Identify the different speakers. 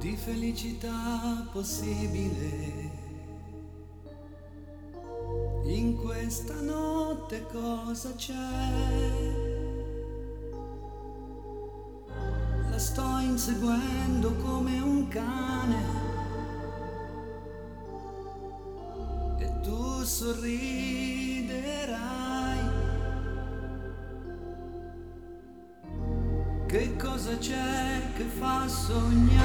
Speaker 1: di felicità possibile. In questa notte cosa c'è? La sto inseguendo come un cane e tu sorriderai. Che cosa c'è che fa sognare?